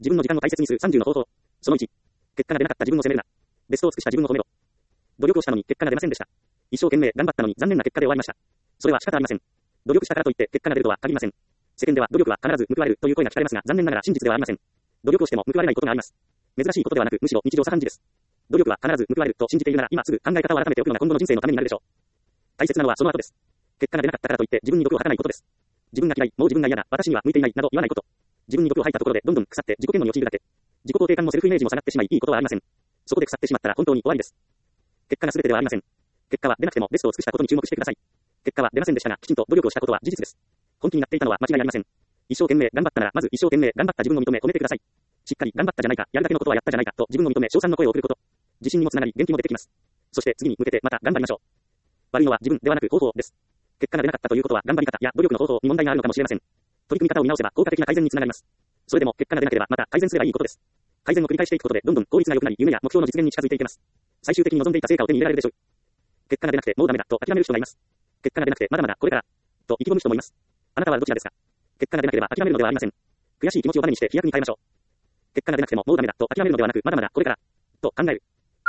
自分の時間を大切にする30の方法。その1。結果が出なかった自分を責めるな。ベストを尽くした自分を褒めろ。努力をしたのに結果が出ませんでした。一生懸命頑張ったのに残念な結果で終わりました。それは仕方ありません。努力したからといって結果が出るとは限りません。世間では努力は必ず報われるという声が聞かれますが、残念ながら真実ではありません。努力をしても報われないことがあります。珍しいことではなく、むしろ日常茶飯事です。努力は必ず報われると信じているなら、今すぐ考え方を改めておくのが今後の人生のためになるでしょう。大切なのはその後です。結果が出なかったからといって自分に毒を吐かないことです。自分が嫌い、もう自分が嫌だ、私には向いていないなど言わないこと。自分に毒を吐いたところでどんどん腐って自己嫌悪に陥るだけ。自己肯定感もセルフイメージも下がってしまい、いいことはありません。そこで腐ってしまったら本当に終わりです。結果が全てではありません。結果は出なくてもベストを尽くしたことに注目してください。結果は出ませんでしたが、きちんと努力をしたことは事実です。本気になっていたのは間違いありません。一生懸命頑張ったなら、まず一生懸命頑張った自分を認め褒めてください。しっかり頑張ったじゃないか、やるだけのことはやったじゃないかと自分を認め称賛の声を送ること。自信にもつながり元気も出てきます。そして次に向けてまた頑張りましょう。悪いのは自分ではなく方法です。結果が出なかったということは頑張り方や努力の方法に問題があるのかもしれません。取り組み方を見直せば効果的な改善につながります。それでも結果が出なければまた改善すればいいことです。改善を繰り返していくことでどんどん効率が良くなり、夢や目標の実現に近づいていきます。最終的に望んでいた成果を手に入れられるでしょう。結果が出なくてもうダメだと諦める人がいます。結果が出なくてまだまだこれからと意気込む人もいます。あなたはどちらですか？結果が出なければ諦めるのではありません。悔しい気持ちをバネにして飛躍に変えましょう。結果が出なくてももうダメだと諦めるのではなく、まだまだこれからと考える。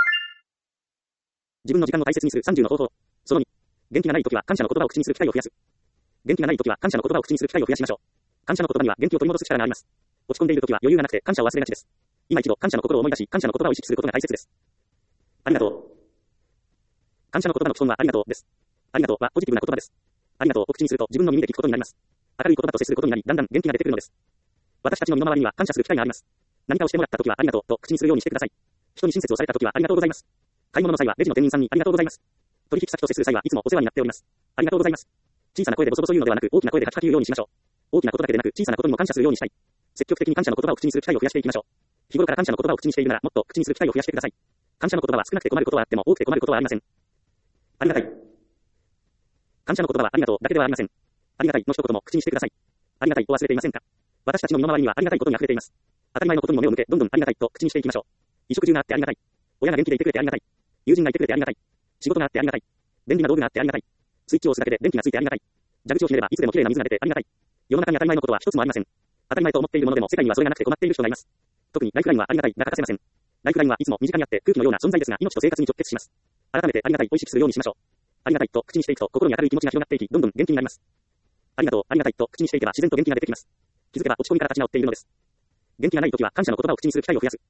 自分の時間を大切にする30の方法。その2。元気がないときは感謝の言葉を口にする機会を増やす。元気がないときは感謝の言葉を口にする機会を増やしましょう。感謝の言葉には元気を取り戻す力があります。落ち込んでいるときは余裕がなくて感謝を忘れがちです。今一度感謝の心を思い出し、感謝の言葉を意識することが大切です。ありがとう。感謝の言葉の基本はありがとうです。ありがとうはポジティブな言葉です。ありがとうを口にすると自分の耳で聞くことになります。明るい言葉と接することになり、だんだん元気が出てくるのです。私たちの身の回りには感謝する機会があります。何かをしてもらったときはありがとうと口にするようにしてください。人に親切をされたときはありがとうございます。買い物の際はレジの店員さんにありがとうございます。取引先と接する際はいつもお世話になっております。ありがとうございます。小さな声でボソボソ言うのではなく大きな声でカキカキ言うようにしましょう。大きなことだけでなく小さなことにも感謝するようにしたい。積極的に感謝の言葉を口にする機会を増やしていきましょう。日頃から感謝の言葉を口にしているならもっと口にする機会を増やしてください。感謝の言葉は少なくて困ることはあっても多くて困ることはありません。ありがたい。感謝の言葉はありがとうだけではありません。ありがたいの一言も口にしてください。ありがたいを忘れていませんか？私たちの身の回りにはありがたいことに溢れています。当たり前のことにも目を向けどんどんありがたいと口にしていきましょう。衣食住があってありがたい。親が元気でいてくれてありがたい。友人がいてくれてありがたい。仕事があってありがたい。便利な道具があってありがたい。スイッチを押すだけで電気がついてありがたい。蛇口をひねればいつでもきれいな水が出てありがたい。世の中に当たり前のことは一つもありません。当たり前と思っているものでも世界にはそれがなくて困っている人がいます。特にライフラインはありがたいが欠かせません。ライフラインはいつも身近にあって空気のような存在ですが命と生活に直結します。改めてありがたいを意識するようにしましょう。ありがたいと口にしていくと心に明るい気持ちが広がっていきどんどん元気になります。ありがとう、ありがたいと口にしていけば自然と元気が出てきます。気づけば落ち込みから立ち直っているのです。元気がないときは感謝の言葉を口にする機会を増やす。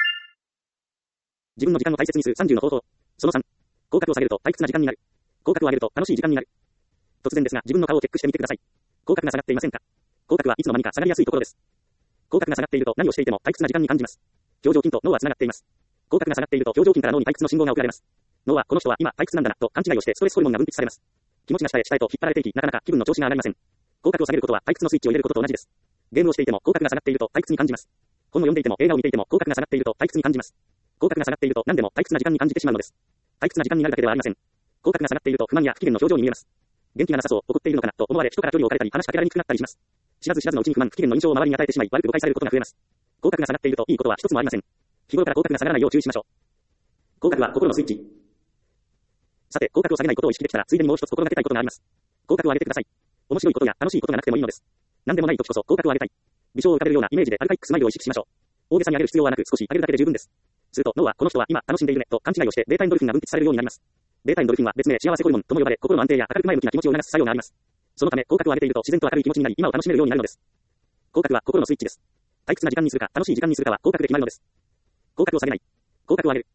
自分の時間を大切にする30の方法。その3。口角を下げると退屈な時間になる。口角を上げると楽しい時間になる。突然ですが自分の顔をチェックしてみてください。口角が下がっていませんか？口角はいつの間にか下がりやすいところです。口角が下がっていると何をしていても退屈な時間に感じます。表情筋と脳はつながっています。口角が下がっていると表情筋から脳に退屈の信号が送られます。脳はこの人は今退屈なんだなと勘違いをしてストレスホルモンが分泌されます。気持ちが下へ下へと引っ張られていき、なかなか気分の調子が上がりません。口角を下げることは退屈のスイッチを入れることと同じです。ゲームをしていても口角が下がっていると退屈に感じます。本を読んでいても映画を見ていても口角が下がっていると退屈に感じます。口角が下がっていると何でも退屈な時間に感じてしまうのです。退屈な時間になるだけではありません。口角が下がっていると不満や不機嫌の表情に見えます。元気がなさそう、怒っているのかなと思われ人から距離を置かれたり話しかけられにくくなったりします。知らず知らずのうちに不満不機嫌の印象を周りに与えてしまい悪く誤解されることが増えます。口角が下がっているといいことは一つもありません。日頃から口角が下がらないよう注意しましょう。口角は心のスイッチ。さて、口角を下げないことを意識できたらついでにもう一つ心がけたいことがあります。口角を上げてください。面白いことや楽しいことがなくてもいいのです。何でもない時こそ口角を上げたい。微笑を浮かべるようなイメージでアルカイックスマイルを意識しましょう。大げさに上げる必要はなく少し上げるだけで十分です。すると脳はこの人は今楽しんでいるねと勘違いをしてベータエンドルフィンが分泌されるようになります。ベータエンドルフィンは別名幸せホルモンとも呼ばれ心の安定や明るく前向きな気持ちを促す作用があります。そのため口角を上げていると自然と明るい気持ちになり今を楽しめるようになるのです。口角は心のスイッチです。退屈な時間にするか楽しい時間にするかは口角で決まるのです。口角を下げない。口角を上げる。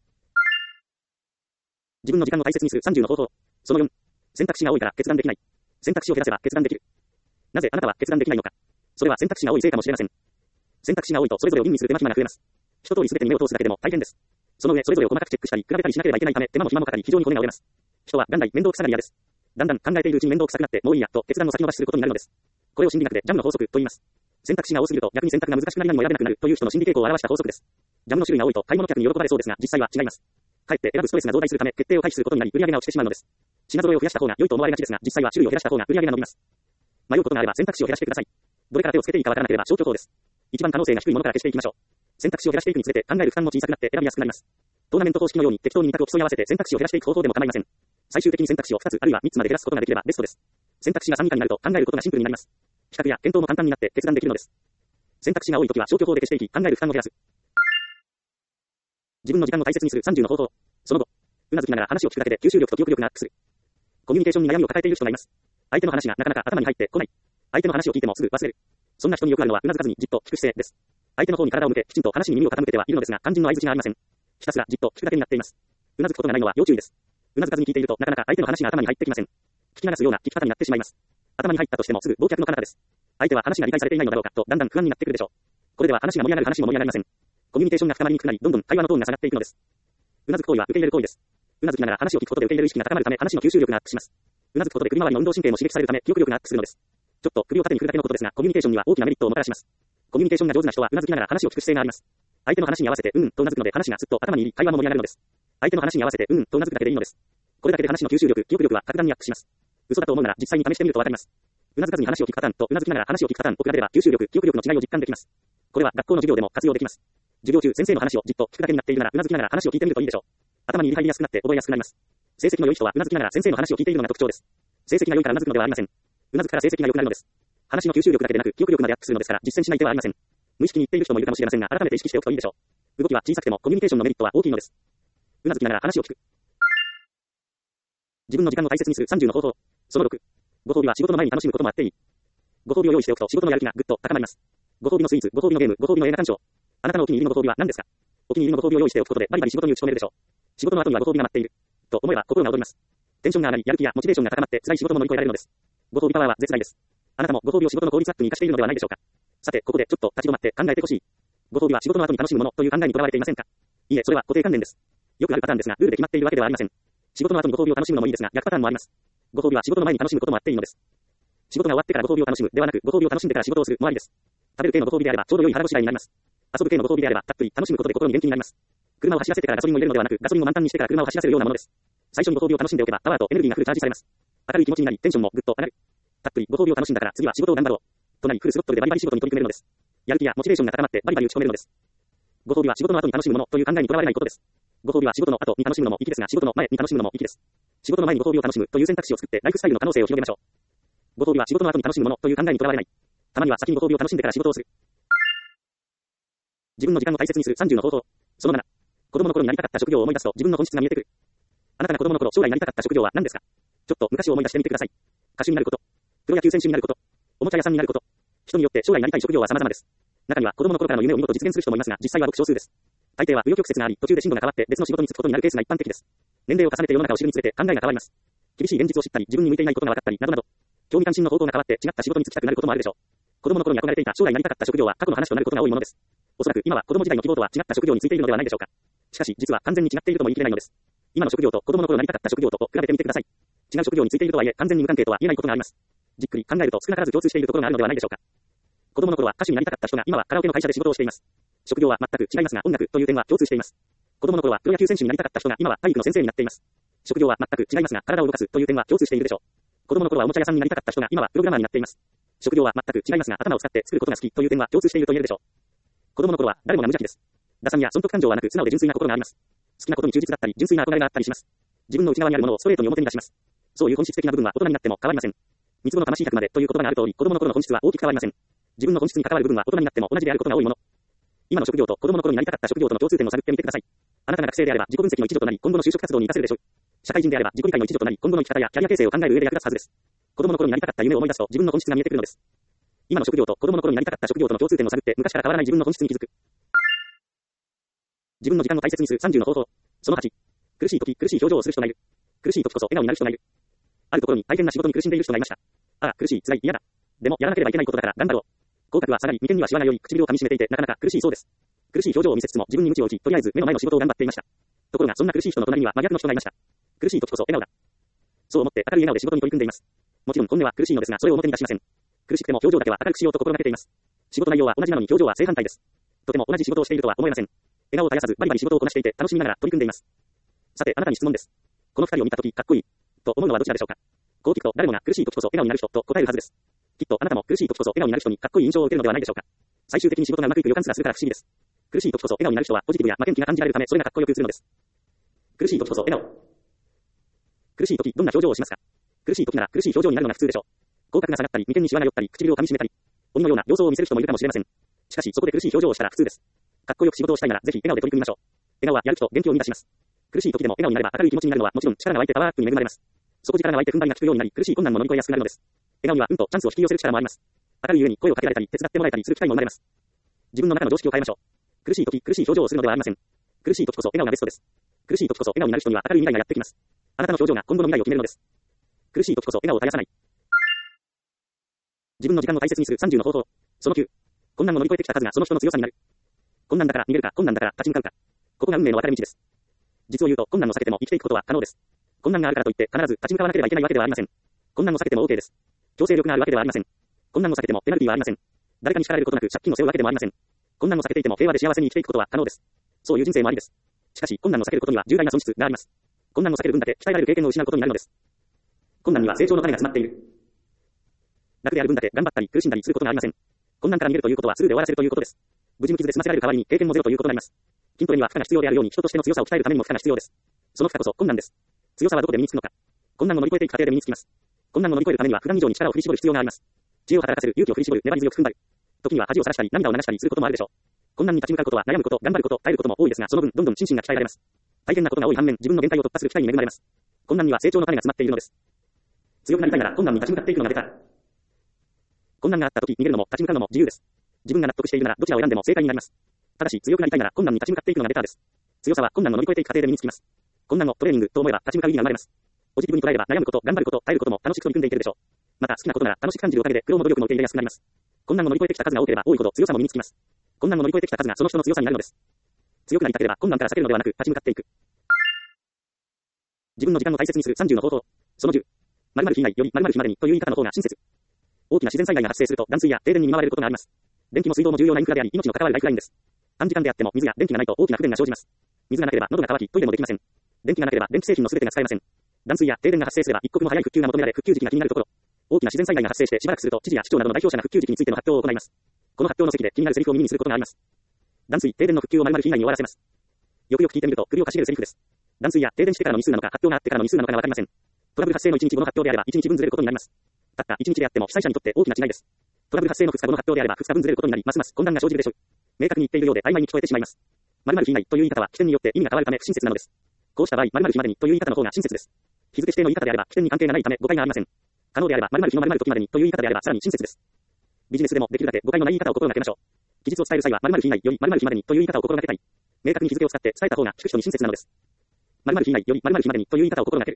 自分の時間を大切にする30の方法。その4。選択肢が多いから決断できない。選択肢を減らせば決断できる。なぜあなたは決断できないのか。それは選択肢が多いせいかもしれません。選択肢が多いとそれぞれを吟味する手間暇が増えます。一通り全てに目を通すだけでも大変です。その上それぞれを細かくチェックしたり比べたりしなければいけないため手間も暇もかかり非常に骨が折れます。人は元来面倒くさがり屋です。だんだん考えているうちに面倒くさくなってもういいやと決断を先延ばしすることになるのです。これを心理学でジャムの法則と言います。選択肢が多すぎると逆に選択が難しくなり何も選べなくなるという人の心理傾向を表した法則です。ジャムの種類が多いと買い物客に喜ばれそうですが実際は違います。かえって選ぶストレスが増大するため決定を回避することになり売上が落ちてしまうのです。品揃えを増やした方が良いと思われがちですが実際は種類を減らした方が売上が伸びます。迷うことがあれば選択肢を減らしてください。どれから手をつけていいかわからなければ消去法です。一番可能性が低いものから消していきましょう。選択肢を減らしていくにつれて考える負担も小さくなって選びやすくなります。トーナメント方式のように適当に2択を競い合わせて選択肢を減らしていく方法でも構いません。最終的に選択肢を2つあるいは3つまで減らすことができればベストです。選択肢が3以下になると考えることがシンプルになります。比較や検討も簡単になって決断できるのです。 選択肢が多いときは消去法で消していき、考える負担を減らす。自分の時間を大切にする30の方法。その後、うなずきながら話を聞くだけで吸収力と記憶力がアップする。コミュニケーションに悩みを抱えている人がいます。相手の話がなかなか頭に入ってこない。相手の話を聞いてもすぐ忘れる。そんな人によくあるのはうなずかずにじっと聞く姿勢です。相手の方に体を向け、きちんと話に耳を傾けてはいるのですが、肝心の相槌がありません。ひたすらじっと聞くだけになっています。うなずくことがないのは要注意です。うなずかずに聞いているとなかなか相手の話が頭に入ってきません。聞き流すような聞き方になってしまいます。頭に入ったとしてもすぐ忘却の彼方です。相手は話が理解されていないのだろうかとだんだん不安になってくるでしょう。これでは話が盛り上がる話も盛り上がりません。コミュニケーションが深まりにくくなり、どんどん会話のトーンが下がっていくのです。うなずく行為は受け入れる行為です。うなずきながら話を聞くことで受け入れる意識が高まるため話の吸収力がアップします。うなずくことで首周りの運動神経も刺激されるため記憶力がアップするのです。ちょっと首を縦に振るだけのことですが、コミュニケーションには大きなメリットをもたらします。コミュニケーションが上手な人はうなずきながら話を聞く姿勢があります。相手の話に合わせてとうなずくので話がすっと頭に入り会話も盛り上がるのです。相手の話に合わせてとうなずくだけでいいのです。これだけで話の吸収力、記憶力は格段にアップします。嘘だと思うなら実際に試してみるとわかります。うなずかずに話を聞くパターンとうなずきながら話を聞くパターンを比べれば吸収力、記憶力の違いを実感できます。これは学校の授業でも活用できます。授業中先生の話をじっと聞くだけになっているならうなずきながら話を聞いてみるといいでしょう。頭に入りやすくなって覚えやすくなります。成績の良い人はうなずきながら先生の話を聞いているのが特徴です。成績が良いからうなずくのではありません。うなずくから成績が良くなるのです。話の吸収力だけでなく記憶力までアップするのですから実践しない手はありません。無意識に言っている人もいるかもしれませんが改めて意識しておくといいでしょう。動きは小さくてもコミュニケーションのメリットは大きいのです。うなずきながら話を聞く。自分の時間を大切にする30の方法。その6。ご褒美は仕事の前に楽しむこともあっていい。ご褒美を用意しておくと仕事のやる気がぐっと高まります。ご褒美のスイーツ、ご褒美のゲーム、ご褒美の映画鑑賞。あなたのお気に入りのご褒美は何ですか？お気に入りのご褒美を用意しておくことでバリバリ仕事に打ち込めるでしょう。仕事の後にはご褒美が待っている。と思えば心が躍ります。テンションが上がり、やる気やモチベーションが高まって辛い仕事も乗り越えられるのです。ご褒美パワーは絶大です。あなたもご褒美を仕事の効率アップに活かしているのではないでしょうか。さて、ここでちょっと立ち止まって考えてほしい。ご褒美は仕事の後に楽しむものという考えにとらわれていませんか？いいえ、それは固定観念です。よくあるパターンですが、ルールで決まっているわけではありません。仕事の後にご褒美を楽しむのもいいですが、逆パターンもあります。ご褒美は仕事の前に楽しむこともあっていいのです。仕事が終わってからご褒美を楽しむではなく、ご褒美を楽しんでから仕事をするもありです。食べる系のご褒美であればちょうど良い腹ごしらえになります。遊ぶ系のご褒美であればたっぷり楽しむことで心に元気になります。車を走らせてからガソリンを入れるのではなく、ガソリンを満タンにしてから車を走らせるようなものです。最初にご褒美を楽しんでおけばパワーとエネルギーがフルチャージされます。明るい気持ちになりテンションもぐっと上がる。たっぷりご褒美を楽しんだから次は仕事を頑張ろう。となりフルスロットルでバリバリ仕事に取り組めるのです。やる気やモチベーションが高まってバリバリ打ち込めるのです。ご褒美は仕事の後に楽しむものという考えにとらわれないことです。ご褒美は仕事の後に楽しむのも粋ですが、仕事の前に楽しむのも粋です。仕事の前にご褒美を楽しむという選択肢を作ってライフスタイルの可能性を広げましょう。ご褒美は仕事の後に楽しむものという考えにとらわれない。たまには先にご褒美を楽しんでから仕事をする。自分の時間を大切にする30の方法。その7。子供の頃になりたかった職業を思い出すと自分の本質が見えてくる。あなたが子供の頃将来なりたかった職業は何ですか？ちょっと昔を思い出してみてください。歌手になること、プロ野球選手になること、おもちゃ屋さんになること。人によって将来なりたい職業は様々です。中には子供の頃からの夢を見事実現する人もいますが、実際はごく少数です。大抵は紆余曲折があり、途中で進路が変わって別の仕事に就くことになるケースが一般的です。年齢を重ねて世の中を知るにつれて考えが変わります。厳しい現実を知ったり、自分に向いていないことが分かったり、などなど、興味関心の方向が変わって違った仕事に就きたくなることもあるでしょう。子供の頃に憧れていた将来なりたかった職業は過去の話となることが多いものです。おそらく今は子供時代の希望とは違った職業についているのではないでしょうか。しかし実は完全に違っているとも言い切れないのです。今の職業と子供の頃なりたかった職業とを比べてみてください。違う職業についているとはいえ完全に無関係とは言えないことがあります。じっくり考えると少なからず共通しているところがあるのではないでしょうか。子供の頃は歌手になりたかった人が今はカラオケの会社で仕事をしています。職業は全く違いますが音楽という点は共通しています。子供の頃はプロ野球選手になりたかった人が今は体育の先生になっています。職業は全く違いますが体を動かすという点は共通しているでしょう。子供の頃はおもちゃ屋さんになりたかった人が今はプログラマーになっています。職業は全く違いますが頭を使って作ることが好きという点は共通していると言えるでしょう。子供の頃は誰もが無邪気です。打算や損得感情はなく素直で純粋な心があります。好きなことに忠実だったり純粋な憧れがあったりします。自分の内側にあるものをストレートに表に出します。そういう本質的な部分は大人になっても変わりません。三つ子の魂100までという言葉がある通り、子供の頃の本質は大きく変わりません。自分の本質に関わる部分は大人になっても同じであることが多いもの。今の職業と子供の頃になりたかった職業との共通点を探ってみてください。あなたが学生であれば自己分析の一助となり、今後の就職活動に活かせるでしょう。社会人であれば自己理解の一助となり、今後の生き方やキャリア形成を考える上で役立つはずです。子供の頃になりたかった夢を思い出すと自分の本質が見えてくるのです。今の職業と子供の頃になりたかった職業との共通点を探って昔から変わらない自分の本質に気づく。自分の時間を大切にする30の方法。その8。苦しい時、苦しい表情をする人がいる。苦しい時こそ笑顔になる人がいる。あるところに大変な仕事に苦しんでいる人がいました。ああ、苦しい、辛い、嫌だ。でもやらなければいけないことだから頑張ろう。口角は下がり、眉間にはシワが寄り、唇を噛み締めていてなかなか苦しいそうです。苦しい表情を見せつつも自分に鞭を打ち、とりあえず目の前の仕事を頑張っていました。ところがそんな苦しい人の隣には真逆の人がいました。苦しい時こそ笑顔だ。そう思って明るい笑顔で仕事に取り組んでいます。もちろん本音は苦しいのですが、それを表に出しません。苦しくても表情だけは明るくしようと心がけています。仕事内容は同じなのに表情は正反対です。とても同じ仕事をしているとは思えません。笑顔を絶やさずバリバリ仕事をこなしていて楽しみながら取り組んでいます。さてあなたに質問です。この二人を見たときかっこいいと思うのはどちらでしょうか。こう聞くと誰もが苦しい時こそ笑顔になる人と答えるはずです。きっとあなたも苦しい時こそ笑顔になる人にかっこいい印象を受けるのではないでしょうか。最終的に仕事がうまくいく予感すらするから不思議です。苦しい時こそ笑顔になる人はポジティブや負けん気が感じられるためそれがかっこよく映るのです。苦しい時こそ笑顔。苦しい時どんな表情をしますか。苦しい時なら苦しい表情になるのが普通でしょう。口角が下がったり眉間にシワが寄ったり唇を噛み締めたり鬼のような様相を見せる人もいるかもしれません。 しかし、そこで苦しい表情をしたら普通です。かっこよく仕事をしたいなら、ぜひ笑顔で取り組みましょう。笑顔はやる気と元気を生み出します。苦しい時でも笑顔になれば明るい気持ちになるのはもちろん力が湧いてパワーアップに恵まれます。底力が湧いて踏ん張りが効くようになり、苦しい困難も乗り越えやすくなるのです。笑顔には運とチャンスを引き寄せる力もあります。明るいゆえに声をかけられたり、手伝ってもらえたりする機会も生まれます。自分の中の常識を変えましょう。苦しい時、苦しい表情をするのではありません。苦しい時こそ笑顔がベストです。苦しい時こそ笑顔になる人には明るい未来がやってきます。あなたの表情が今後の未来を決めるのです。苦しい時こそ笑顔を絶やさない。自分の時間を大切にする30の方法。その9。困難を乗り越えてきた数がその人の強さになる。困難だから逃げるか、困難だから立ち向かうか。ここが運命の分かれ道です。実を言うと、困難を避けても生きていくことは可能です。困難があるからといって必ず立ち向かわなければいけないわけではありません。困難を避けても OK です。強制力があるわけではありません。困難を避けてもペナルティはありません。誰かに叱られることなく借金を背負うわけでもありません。困難を避けていても平和で幸せに生きていくことは可能です。そういう人生もありです。しかし、困難を避けることには重大な損失があります。困難を避ける分だけ鍛えられる経験を失うことになるのです。困難には成長の種が詰まっている。楽である分だけ頑張ったり苦しんだりすることがありません。困難から逃げるということはすぐで終わらせるということです。無事に傷で済ませられる代わりに経験もゼロということになります。筋トレには負荷が必要であるように人としての強さを鍛えるためにも負荷が必要です。その負荷こそ困難です。強さはどこで身につくのか。困難を乗り越えていく過程で身につきます。困難を乗り越えるためには普段以上に力を振り絞る必要があります。知恵を働かせる、勇気を振り絞る、粘り強く踏ん張る。時には恥をさらしたり涙を流したりすることもあるでしょう。困難に立ち向かうことは悩むこと、頑張ること、耐えることも多いですが、その分どんどん心身が鍛えられます。大変なことが多い反面、自分の限界を突破する機会に恵まれます。困難には成長の種が詰まっているのです。強くなりたいなら困難に立ち向かっていくのがベター。困難があった時逃げるのも立ち向かうのも自由です。自分が納得しているならどちらを選んでも正解になります。ただし強くなりたいなら困難に立ち向かっていくのがベターです。強さは困難を乗り越えていく過程で身につきます。困難をトレーニングと思えば立ち向かう意味が生まれます。ポジティブに捉えれば悩むこと、頑張ること、耐えることも楽しく取り組んでいけるでしょう。また好きなことなら楽しく感じるおかげで苦労も努力も受け入れやすくなります。困難を乗り越えてきた数が多ければ多いほど強さも身につきます。困難を乗り越えてきた数がその人の強さになるのです。強くなりたければ困難から避けるのではなく立ち向かっていく。自分の時間を大切にする30の方法。その10。〇〇日以内より〇〇日までにという言い方の方が親切。大きな自然災害が発生すると断水や停電に見舞われることがあります。電気も水道も重要なインフラであり命の関わるライフラインです。短時間であっても水や電気がないと大きな不便が生じます。水がなければ喉が渇きトイレもできません。電気がなければ電気製品の全てが使えません。断水や停電が発生すれば一刻も早い復旧が求められ復旧時期が気になるところ。大きな自然災害が発生してしばらくすると知事や市長などの代表者が復旧時期についての発表を行います。この発表の席で気になるセリフを耳にすることがあります。断水、停電の復旧を〇〇日以内に終わらせます。よくよく聞いてみると首をかしげるセリフです。断水や停電してからの日数なのか発表があってからの日数なのかがわかりません。トラブル発生の1日後の発表であれば1日分ずれることになります。たった1日であっても被災者にとって大きな違いです。トラブル発生の2日後の発表であれば2日分ずれることになりますます混乱が生じるでしょう。明確に言っているようで曖昧に聞こえてしまいます。〇〇日以内という言い方は起点によって意味が変わるため不親切なのです。こうした場合〇〇日までにという言い方の方が親切です。日付指定の言い方であれば起点に関係がないため誤解がありません。可能であれば〇〇日の〇〇時までにという言い方であればさらに親切です。ビジネスでもできるだけ誤解のない言い方を心がけましょう。期日を伝える際は〇〇日以内より〇〇日までにという言い方を心がけたい。明確に日付を使って伝えた方が聞く人に親切なのです。〇〇日以内より〇〇日までにという言い方を心がける。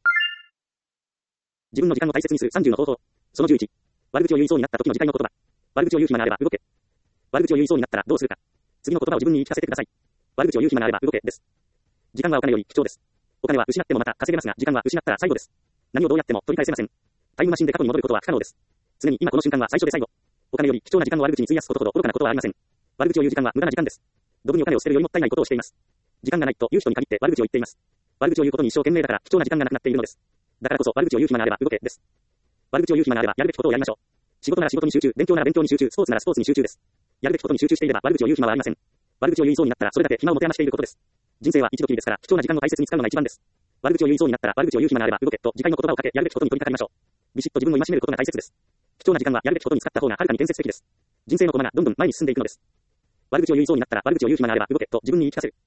自分の時間を大切にする30の方法。その11。悪口を言いそうになった時の次回の言葉。悪口を言う暇があれば動け。悪口を言いそうになったらどうするか。次の言葉を自分に言い聞かせてください。悪口を言う暇があれば動けです。時間はお金より貴重です。お金は失ってもまた稼げますが、時間は失ったら最後です。何をどうやっても取り返せません。タイムマシンで過去に戻ることは不可能です。常に今この瞬間は最初で最後。お金より貴重な時間を悪口に費やすことほど愚かなことはありません。悪口を言う時間は無駄な時間です。ドブにお金を捨てるよりもったいないことをしています。時間がないという人に限って悪口を言っています。悪口を言うことに一生懸命だから貴重な時間がなくなっているのです。だからこそ悪口を言う暇があれば動けです。悪口を言う暇があればやるべきことをやりましょう。仕事なら仕事に集中、勉強なら勉強に集中、スポーツならスポーツに集中です。やるべきことに集中していれば悪口を言う暇はありません。悪口を言いそうになったらそれだけ暇を持て余していることです。人生は一度きりですから貴重な時間を大切に使うのが一番です。悪口を言いそうになったら悪口を言う暇があれば動けと次回の言葉をかけやるべきことに取り掛かりましょう。ビシッと自分を戒めることが大切です。貴重な時間はやるべきことに使った方がはるかに建設的です。人生の駒がどんどん前に進んでいくのです。悪口を言いそうになったら悪口を言う暇があれば動けと自分に言い聞かせる。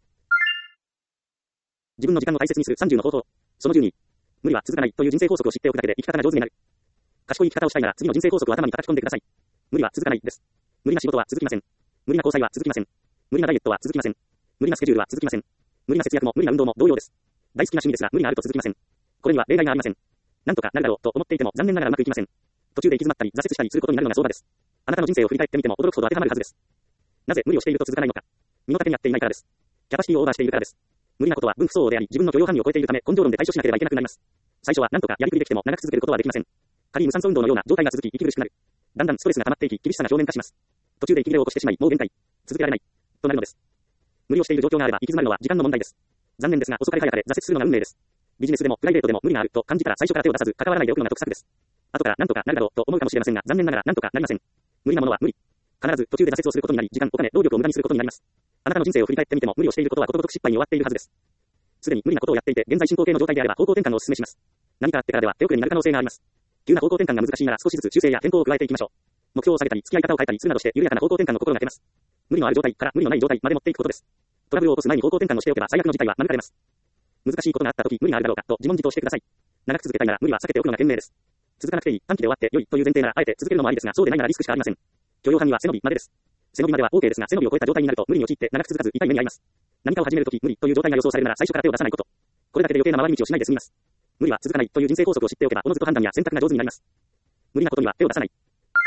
自分の時間を大切にする30の方法。その12。無理は続かないという人生法則を知っておくだけで生き方が上手になる。賢い生き方をしたいなら次の人生法則を頭に叩き込んでください。無理は続かないです。無理な仕事は続きません。無理な交際は続きません。無理なダイエットは続きません。無理なスケジュールは続きません。無理な節約も無理な運動も同様です。大好きな趣味ですが無理があると続きません。これには例外がありません。なんとかなるだろうと思っていても残念ながらうまくいきません。途中で行き詰まったり挫折したりすることになるのが相場です。あなたの人生を振り返ってみても驚くほど当てはまるはずです。なぜ無理をしていると続かないのか。身の丈に合っていないからです。キャパシティをオーバーしているからです。無理なことは分不相応であり自分の許容範囲を超えているため根性論で対処しなければいけなくなります。最初は何とかやりくりできても長く続けることはできません。仮無酸素運動のような状態が続き息苦しくなる。だんだんストレスが溜まっていき厳しさが表面化します。途中で息切れを起こしてしまいもう限界。続けられない。となるのです。無理をしている状況があれば行き詰まるのは時間の問題です。残念ですが遅かれ早かれ挫折するのが運命です。ビジネスでもプライベートでも無理があると感じたら最初から手を出さず関わらないでおくのが得策です。後から何とかなるだろうと思うかもしれませんが残念ながら何とかなりません。無理なものは無理。必ず途中で挫折をすることになり時間、お金、労力を無駄にすることになります。あなたの人生を振り返ってみても無理をしていることはことごとく失敗に終わっているはずです。すでに無理なことをやっていて現在進行形の状態であれば方向転換をお勧めします。何かあってからでは手遅れになる可能性があります。急な方向転換が難しいなら少しずつ修正や変更を加えていきましょう。 目標を下げたり、付き合い方を変えたりするなどして、緩やかな方向転換を心がけます。無理のある状態から無理のない状態まで持っていくことです。トラブルを起こす前に方向転換をしておけば最悪の事態は免れます。難しいことがあったとき、無理があるだろうかと自問自答してください。長く続けたいなら無理は避けておくのが賢明です。続かなくていい、短期で終わって良いという前提ならあえて続けるのもありですが、そうでないならリスクしかありません。許容範囲は背伸びまでです。背伸びまでは OK ですが、背伸びを超えた状態になると無理に陥って長く続かず痛い目に遭います。何かを始めるとき無理という状態が予想されるなら最初から手を出さないこと。これだけで余計な回り道をしないで済みます。無理は続かないという人生法則を知っておけば、おのずと判断や選択が上手になります。無理なことには手を出さない。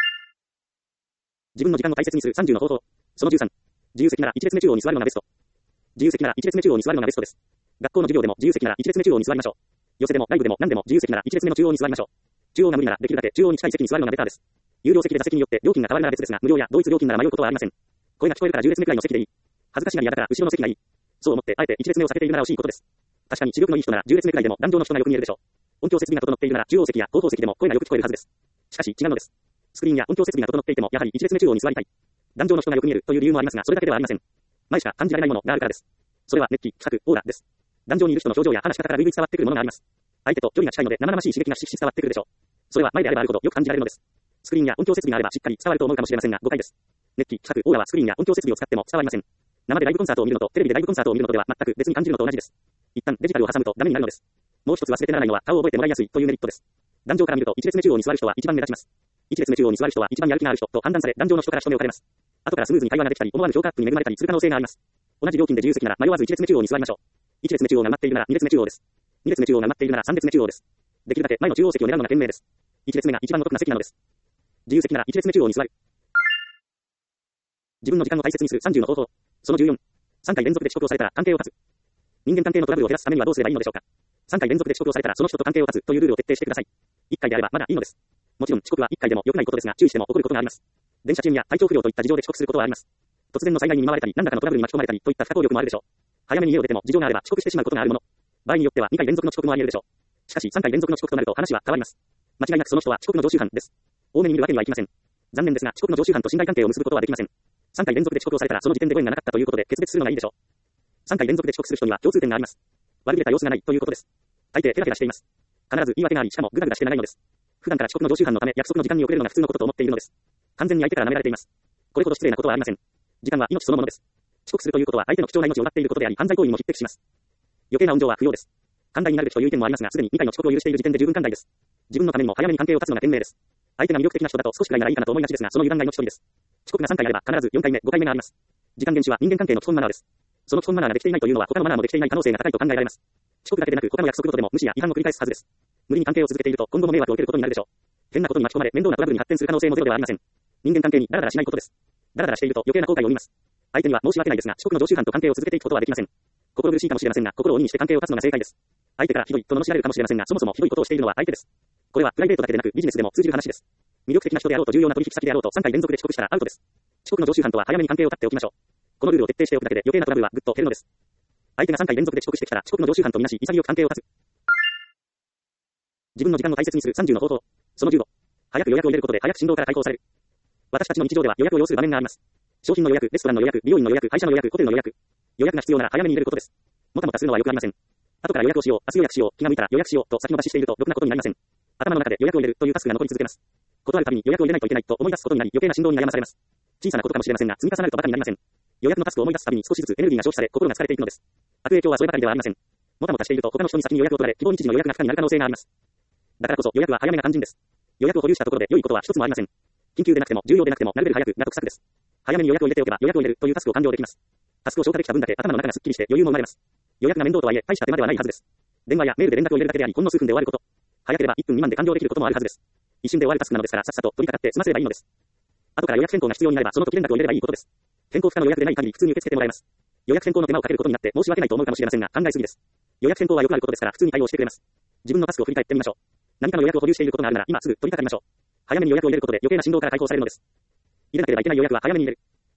自分の時間を大切にする30の方法。その13。自由席なら一列目中央に座るのがベスト。自由席なら一列目中央に座るのがベストです。学校の授業でも自由席なら一列目中央に座りましょう。寄せでもライブでも何でも自由席なら一列目の中央に座りましょう。中央が無理ならできるだけ中央に近い席に座るのがベターです。有料席で座席によって料金が変わるなら別ですが、無料や同一料金なら迷うことはありません。声が聞こえるから10列目くらいの席でいい。恥ずかしがり屋だから後ろの席がいい。そう思ってあえて1列目を避けているなら惜しいことです。確かに視力のいい人なら10列目くらいでも壇上の人がよく見えるでしょう。音響設備が整っているなら中央席や後方席でも声がよく聞こえるはずです。しかし違うのです。スクリーンや音響設備が整っていてもやはり1列目中央に座りたい。壇上の人がよく見えるという理由もありますが、それだけではありません。前しか感じられないものがあるからです。それは熱気、気迫、オーラです。壇上にいる人の表情や話し方から類々伝わってくるものがあります。相手と距離が近いので生々しい刺激がしし伝わってくるでしょう。それは前であればあるほどよく感じられるのです。スクリーンや音響設備があればしっかり伝わると思うかもしれませんが誤解です。熱気、気迫、オーラはスクリーンや音響設備を使っても伝わりません。生でライブコンサートを見るのとテレビでライブコンサートを見るのとでは全く別に感じるのと同じです。一旦デジタルを挟むとダメになるのです。もう一つ忘れてならないのは顔を覚えてもらいやすいというメリットです。壇上から見ると一列目中央に座る人は一番目立ちます。一列目中央に座る人は一番やる気がある人と判断され、壇上の人から一目置かれます。後からスムーズに会話ができたり、思わぬ評価アップに恵まれたりする可能性があります。同じ料金で自由席なら迷わず一列目中央に座りましょう。一列目中央が埋まっているなら二列目中央です。二列目中央が埋まっているなら三列目中央です。できるだけ前の中央席を狙うのが賢明です。一列目が一番の得な席なのです。自由席なら一列目中央に座る。自分の時間を大切にする30の方法。その14。3回連続で遅刻をされたら関係を断つ。人間関係のトラブルを減らすためにはどうすればいいのでしょうか。3回連続で遅刻をされたらその人と関係を断つというルールを徹底してください。1回であればまだいいのです。もちろん遅刻は1回でも良くないことですが注意しても起こることがあります。電車賃や体調不良といった事情で遅刻することはあります。突然の災害に見舞われたり何らかのトラブルに巻き込まれたりといった不可抗力もあるでしょう。早めに家を出ても事情があれば遅刻してしまうことがあるもの。場合によっては2回連続の遅刻もあり得るでしょう。しかし3回連続の遅刻となると話は変わります。間違いなくその人は遅刻の常習犯です。多めに見るわけにはいきません。残念ですが遅刻の常習犯と信頼関係を結ぶことはできません。3回連続で遅刻をされたらその時点でご縁がなかったということで決別するのがいいでしょう。3回連続で遅刻する人には共通点があります。悪びれた様子がないということです。大抵ヘラヘラしています。必ず言い訳があり、しかもグダグダして長いのです。普段から遅刻の常習犯のため約束の時間に遅れるのが普通のことと思っているのです。完全に相手から舐められています。これほど失礼なことはありません。時間は命そのものです。遅刻するということは相手の貴重な命を奪っていることであり、犯罪行為にも匹敵します。余計な温情は不要です。寛大になるべきという意見もありますが、すでに2回の遅刻を許している時点で十分寛大です。自分のためにも早めに関係を断つのが賢明です。相手が魅力的な人だと少しくらいならいいかなと思いがちですが、その油断が命取りです。遅刻が3回あれば必ず4回目、5回目があります。時間厳守は人間関係の基本マナーです。その基本マナーができていないというのは他のマナーもできていない可能性が高いと考えられます。遅刻だけでなく他の約束ごとでも無視や違反を繰り返すはずです。無理に関係を続けていると今後も迷惑を受けることになるでしょう。変なことに巻き込まれ面倒なトラブルに発展する可能性もゼロではありません。人間関係にダラダラしないことです。ダラダラしていると余計な後悔を生みます。相手には申し訳ないですが、遅刻の常習犯と関係を続けていくことはできません。心苦しいかもしれませんが、心を鬼にして関係を断つのが正解です。相手からひどいと罵られるかもしれませんが、そもそもひどいことをしているのは相手です。これはプライベートだけでなくビジネスでも通じる話です。魅力的な人であろうと重要な取引先であろうと3回連続で遅刻したらアウトです。遅刻の常習犯とは早めに関係を断っておきましょう。このルールを徹底しておくだけで余計なトラブルはぐっと減るのです。相手が3回連続で遅刻してきたら遅刻の常習犯とみなし潔く関係を断つ。自分の時間を大切にする30の方法。その15。早く予約を入れることで早く振動から解放される。私たちの日常では予約を要する場面があります。商品の予約、レストランの予約、美容院の予約、会社の予約、ホテルの予約。予約が必要なら早めに入れることです。もたもたするのは良くありません。後から予約をしよう、明日予約しよう、気が向いたら予約しようと先延ばししているとろくなことになりません。頭の中で予約を入れるというタスクが残り続けます。断るたびに予約を入れないといけないと思い出すことになり余計な振動に悩まされます。小さなことかもしれませんが積み重なるとバカになりません。予約のタスクを思い出すたびに少しずつエネルギーが消費され心が疲れていくのです。悪影響はそればかりではありません。もたもたしていると他の人に先に予約を取られ希望日時の予約が不可になる可能性があります。だからこそ予約は早めが肝心です。予約を保留したところで良いことは一つもありません。緊急でなくても重要でなくてもなるべく早くが得策です。早めに予約を入れておけば予約を入れるというタスクを完了できます。タスクを消化できた分だけ頭の中がすっきりして余裕も生まれます。予約が面倒とはいえ大した手間ではないはずです。電話やメールで連絡を入れるだけでありほんの数分で終わること。早ければ1分未満で完了できることもあるはずです。一瞬で終わるタスクなのですからさっさと取り掛かって済ませればいいのです。後から予約変更が必要になればその時連絡を入れればいいことです。変更不可の予約でない限り普通に受け付けてもらえます。予約変更の手間をかけることになって申し訳ないと思うかもしれませんが考えすぎです。予約変更はよくあることですから普通に対応してくれます。自分のタスクを振り返ってみましょう。何かの予約を保留していることがあるなら今すぐ取り掛かりましょう。早めに予約を入れることで余計な振動から解放されるのです。入れなければいけない予約は早めに入れる。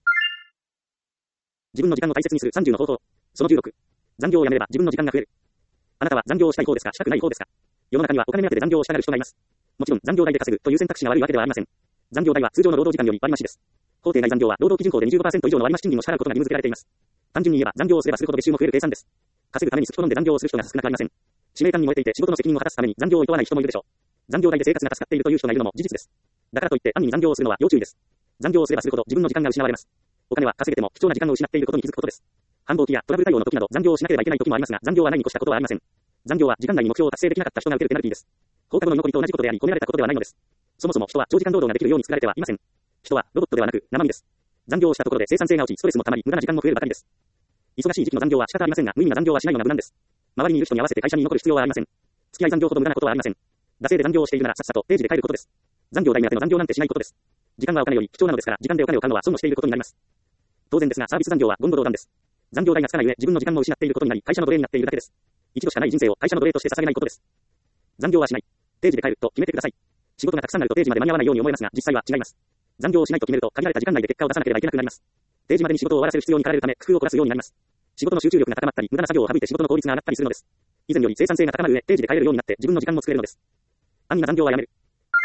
自分の時間を大切にする30の方法。その16。残業をやめれば自分の時間が増える。あなたは残業をしたい方ですかしたくない方ですか。世の中にはお金目当てで残業をしたがる人がいます。もちろん残業代で稼ぐという選択肢が悪いわけではありません。残業代は通常の労働時間より割増です。法定外残業は労働基準法で 25% 以上の割増賃金を支払うことが義務付けられています。単純に言えば残業をすればするほど月収も増える計算です。稼ぐために好き好んで残業をする人が少なくありません。使命感に燃えていて仕事の責任を果たすために残業を厭わない人もいるでしょう。残業代で生活が助かっているという人がいるのも事実です。 だからといって安易に残業をするのは要注意です。残業をすればするほど自分の時間が失われます。お金は稼げても貴重な時間を失っていることに気づくことです。繁忙期やトラブル対応の時など残業をしなければいけない時もありますが、残業はないに越したことはありません。残業は時間内に目標を達成できなかった人が受けるペナルティです。放課後の居残りと同じことであり、込められたことではないのです。そもそも人は長時間労働ができるように作られてはいません。人はロボットではなく生身です。残業をしたところで生産性が落ち、ストレスもたまり、無駄な時間も増えるばかりです。忙しい時期の残業は仕方ありませんが、無意味な残業はしないのが無難です。周りにいる人に合わせて会社に残る必要はありません。付き合い残業ほど無駄なことはありません。惰性で残業をしているならさっさと定時で帰ることです。残業代目当ての残業なんてしないことです。時間はお金より貴重なのですから、時間でお金を買うのは損をしていることになります。当然ですが、サービス残業は言語道断です。残業代がつかない上、自分の時間も失っていることになり、会社の奴隷になっているだけです。一度しかない人生を会社の奴隷として捧げないことです。残業はしない。定時で帰ると決めてください。仕事がたくさんあると定時まで間に合わないように思えますが、実際は違います。残業をしないと決めると限られた時間内で結果を出さなければいけなくなります。定時までに仕事を終わらせる必要に駆られるため、工夫を凝らすようになります。仕事の集中力が高まったり、無駄な作業を省いて仕事の効率が上がったりするのです。以前より生産性が高まる上、定時で帰れるようになって自分の時間も作れるのです。安易な残業はやめる。